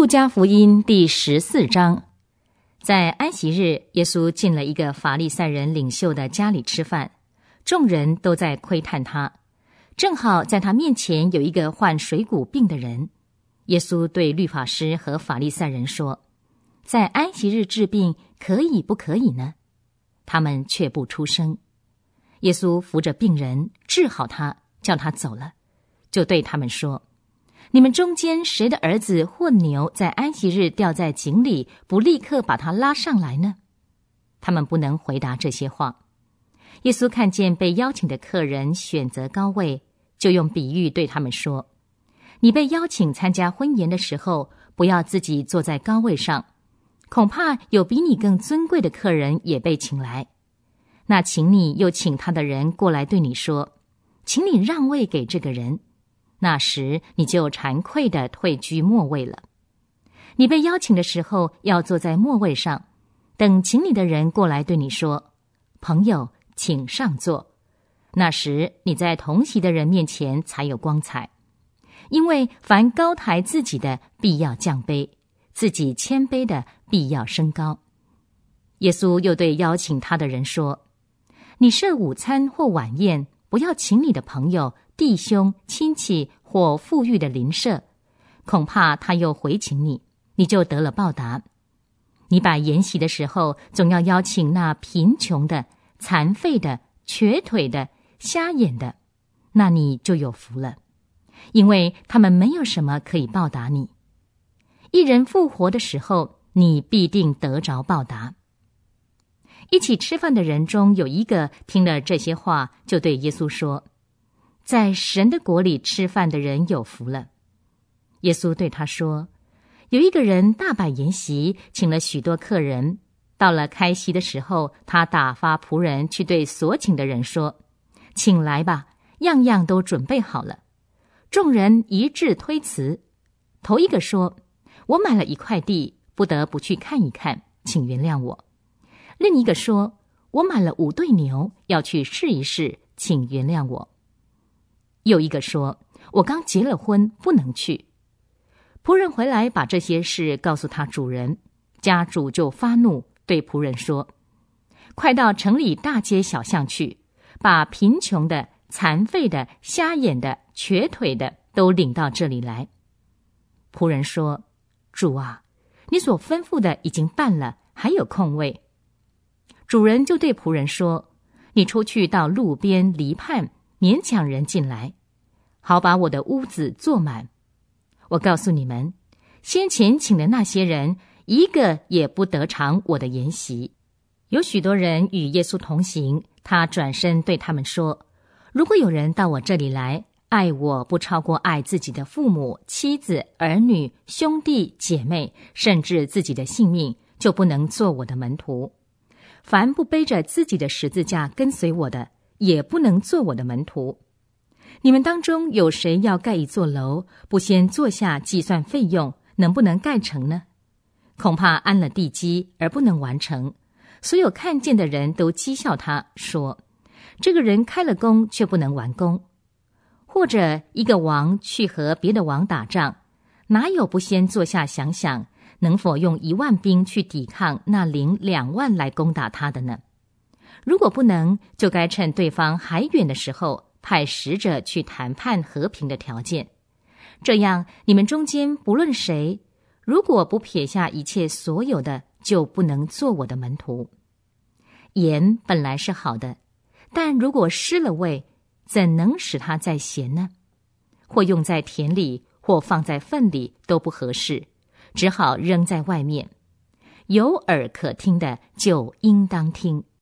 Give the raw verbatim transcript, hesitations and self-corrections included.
路加福音第十四章，在安息日，耶稣进了一个法利赛人领袖的家里吃饭，众人都在窥探他。正好在他面前有一个患水谷病的人。耶稣对律法师和法利赛人说，在安息日治病可以不可以呢？他们却不出声。耶稣扶着病人，治好他，叫他走了，就对他们说，你们中间谁的儿子或牛在安息日掉在井里，不立刻把他拉上来呢？他们不能回答这些话。耶稣看见被邀请的客人选择高位，就用比喻对他们说，你被邀请参加婚宴的时候，不要自己坐在高位上，恐怕有比你更尊贵的客人也被请来。那请你又请他的人过来对你说，请你让位给这个人，那时你就惭愧地退居末位了。你被邀请的时候，要坐在末位上，等请你的人过来对你说，朋友，请上座。那时你在同席的人面前才有光彩。因为凡高抬自己的，必要降卑；自己谦卑的，必要升高。耶稣又对邀请他的人说，你设午餐或晚宴，不要请你的朋友、弟兄、亲戚或富裕的邻舍，恐怕他又回请你，你就得了报答。你摆筵席的时候，总要邀请那贫穷的、残废的、瘸腿的、瞎眼的，那你就有福了，因为他们没有什么可以报答你。一人复活的时候，你必定得着报答。一起吃饭的人中有一个听了这些话，就对耶稣说，在神的国里吃饭的人有福了。耶稣对他说，有一个人大摆筵席，请了许多客人，到了开席的时候，他打发仆人去对所请的人说，请来吧，样样都准备好了。众人一致推辞。头一个说，我买了一块地，不得不去看一看，请原谅我。另一个说，我买了五对牛，要去试一试，请原谅我。又一个说，我刚结了婚，不能去。仆人回来把这些事告诉他主人，家主就发怒，对仆人说，快到城里大街小巷去，把贫穷的、残废的、瞎眼的、瘸腿的都领到这里来。仆人说，主啊，你所吩咐的已经办了，还有空位。主人就对仆人说，你出去到路边篱畔，勉强人进来，好把我的屋子坐满。我告诉你们，先前请的那些人，一个也不得尝我的筵席。有许多人与耶稣同行，他转身对他们说，如果有人到我这里来，爱我不超过爱自己的父母、妻子、儿女、兄弟、姐妹，甚至自己的性命，就不能做我的门徒。凡不背着自己的十字架跟随我的，也不能做我的门徒。你们当中有谁要盖一座楼，不先坐下计算费用，能不能盖成呢？恐怕安了地基而不能完成，所有看见的人都讥笑他，说，这个人开了工却不能完工。或者一个王去和别的王打仗，哪有不先坐下想想，能否用一万兵去抵抗那领两万来攻打他的呢？如果不能，就该趁对方还远的时候，派使者去谈判和平的条件。这样，你们中间不论谁，如果不撇下一切所有的，就不能做我的门徒。盐本来是好的，但如果失了味，怎能使它再咸呢？或用在田里，或放在粪里，都不合适，只好扔在外面。有耳可听的，就应当听。